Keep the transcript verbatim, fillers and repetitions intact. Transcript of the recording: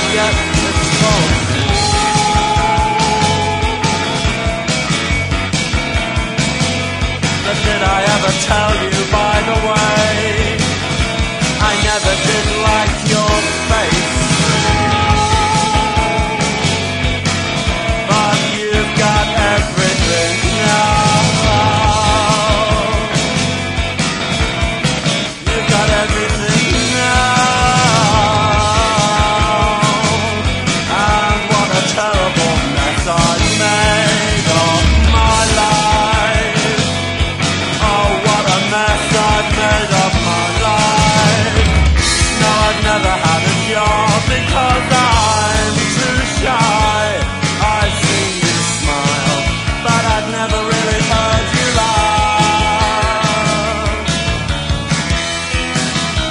yet it's false. But did I ever tell you, by the way, I never did like your